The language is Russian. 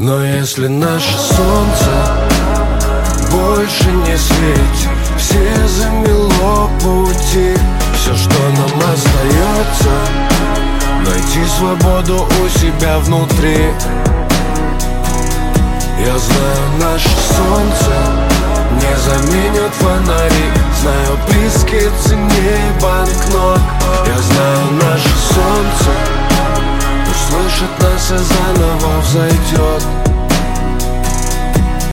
Но если наше солнце больше не светит, все замело пути, все, что нам остается, найти свободу у себя внутри. Я знаю, наше солнце не заменят фонари, знаю, близкие ценнее банкнот.